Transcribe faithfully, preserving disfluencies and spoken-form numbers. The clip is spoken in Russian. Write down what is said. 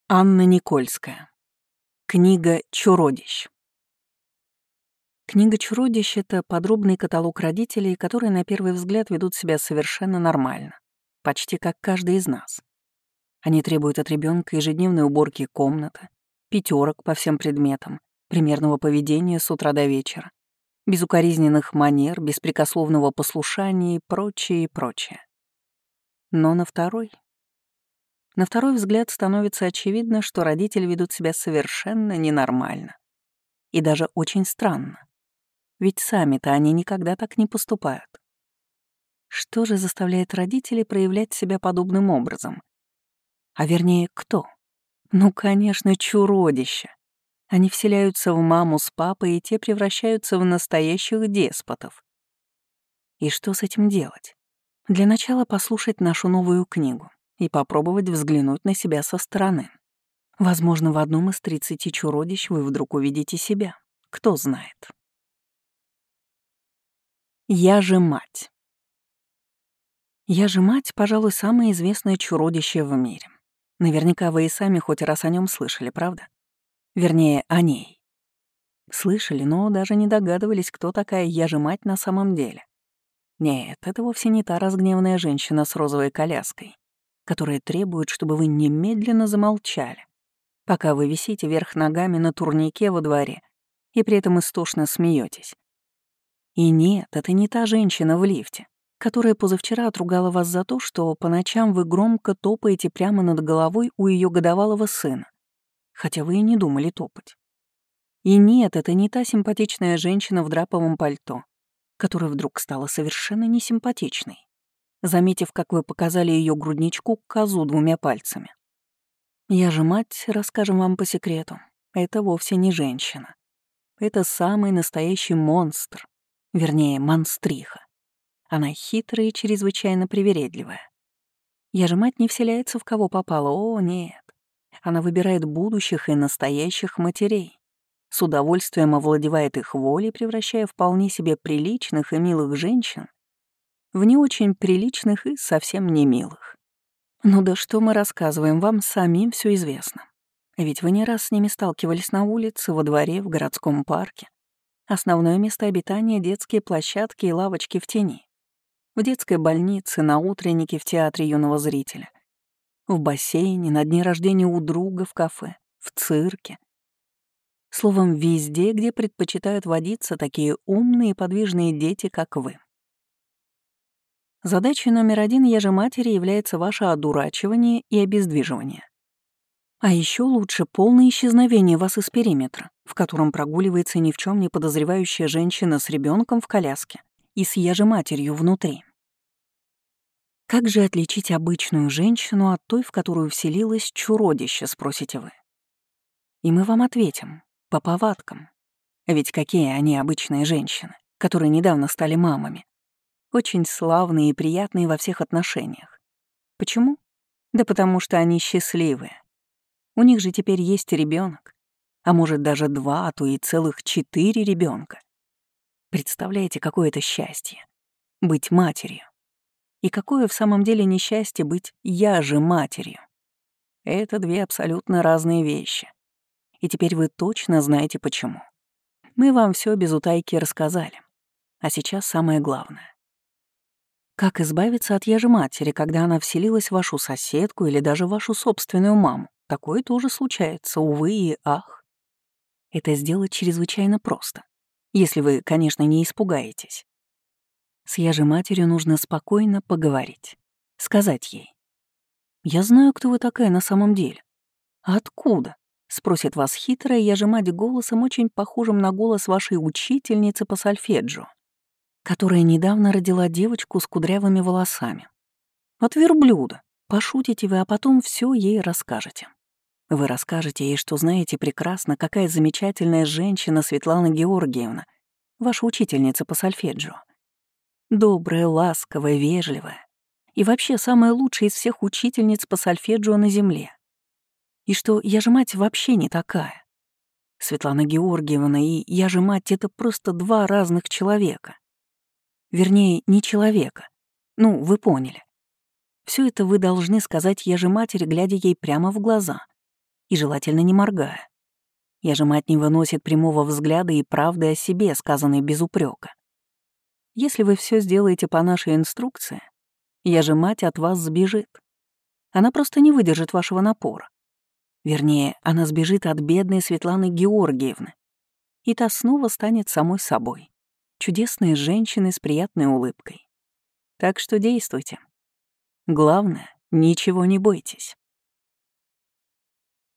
Анна Никольская. Книга чуродищ. Книга чуродищ — это подробный каталог родителей, которые на первый взгляд ведут себя совершенно нормально, почти как каждый из нас. Они требуют от ребенка ежедневной уборки комнаты, пятерок по всем предметам, примерного поведения с утра до вечера, безукоризненных манер, беспрекословного послушания и прочее, и прочее. Но на второй... На второй взгляд становится очевидно, что родители ведут себя совершенно ненормально. И даже очень странно. Ведь сами-то они никогда так не поступают. Что же заставляет родителей проявлять себя подобным образом? А вернее, кто? Ну, конечно, чуродища. Они вселяются в маму с папой, и те превращаются в настоящих деспотов. И что с этим делать? Для начала послушать нашу новую книгу и попробовать взглянуть на себя со стороны. Возможно, в одном из тридцати чуродищ вы вдруг увидите себя. Кто знает. Я же мать. Я же мать, пожалуй, самое известное чуродище в мире. Наверняка вы и сами хоть раз о нем слышали, правда? Вернее, о ней. Слышали, но даже не догадывались, кто такая я же мать на самом деле. Нет, это вовсе не та разгневанная женщина с розовой коляской, которая требует, чтобы вы немедленно замолчали, пока вы висите вверх ногами на турнике во дворе и при этом истошно смеетесь. И нет, это не та женщина в лифте, которая позавчера отругала вас за то, что по ночам вы громко топаете прямо над головой у ее годовалого сына, хотя вы и не думали топать. И нет, это не та симпатичная женщина в драповом пальто, которая вдруг стала совершенно несимпатичной, заметив, как вы показали ее грудничку к козу двумя пальцами. Я же мать, расскажем вам по секрету, это вовсе не женщина. Это самый настоящий монстр, вернее, монстриха. Она хитрая и чрезвычайно привередливая. Я же мать не вселяется в кого попало, о, нет. Она выбирает будущих и настоящих матерей, с удовольствием овладевает их волей, превращая вполне себе приличных и милых женщин в не очень приличных и совсем не милых. Ну да что мы рассказываем, вам самим все известно. Ведь вы не раз с ними сталкивались на улице, во дворе, в городском парке. Основное место обитания — детские площадки и лавочки в тени. В детской больнице, на утреннике в театре юного зрителя. В бассейне, на дне рождения у друга, в кафе, в цирке. Словом, везде, где предпочитают водиться такие умные и подвижные дети, как вы. Задачей номер один я же матери является ваше одурачивание и обездвиживание. А еще лучше полное исчезновение вас из периметра, в котором прогуливается ни в чем не подозревающая женщина с ребенком в коляске и с я же матерью внутри. Как же отличить обычную женщину от той, в которую вселилось чуродище, спросите вы? И мы вам ответим, по повадкам. Ведь какие они обычные женщины, которые недавно стали мамами? Очень славные и приятные во всех отношениях. Почему? Да потому что они счастливые. У них же теперь есть ребенок, а может даже два, а то и целых четыре ребенка. Представляете, какое это счастье — быть матерью. И какое в самом деле несчастье быть я же матерью. Это две абсолютно разные вещи. И теперь вы точно знаете почему. Мы вам все без утайки рассказали. А сейчас самое главное. Как избавиться от я же матери, когда она вселилась в вашу соседку или даже в вашу собственную маму? Такое тоже случается, увы и ах. Это сделать чрезвычайно просто, если вы, конечно, не испугаетесь. С я же матерью нужно спокойно поговорить, сказать ей: «Я знаю, кто вы такая на самом деле». «Откуда?» — спросит вас хитрая я же мать голосом, очень похожим на голос вашей учительницы по сольфеджио, которая недавно родила девочку с кудрявыми волосами. От верблюда. Пошутите вы, а потом все ей расскажете. Вы расскажете ей, что знаете прекрасно, какая замечательная женщина Светлана Георгиевна, ваша учительница по сольфеджио. Добрая, ласковая, вежливая. И вообще самая лучшая из всех учительниц по сольфеджио на земле. И что я же мать вообще не такая. Светлана Георгиевна и я же мать — это просто два разных человека. Вернее, не человека. Ну, вы поняли. Все это вы должны сказать я же матери, глядя ей прямо в глаза. и желательно не моргая. Я же мать не выносит прямого взгляда и правды о себе, сказанной без упрека. Если вы все сделаете по нашей инструкции, я же мать от вас сбежит. Она просто не выдержит вашего напора. Вернее, она сбежит от бедной Светланы Георгиевны, и та снова станет самой собой. Чудесной женщиной с приятной улыбкой. Так что действуйте. Главное, ничего не бойтесь.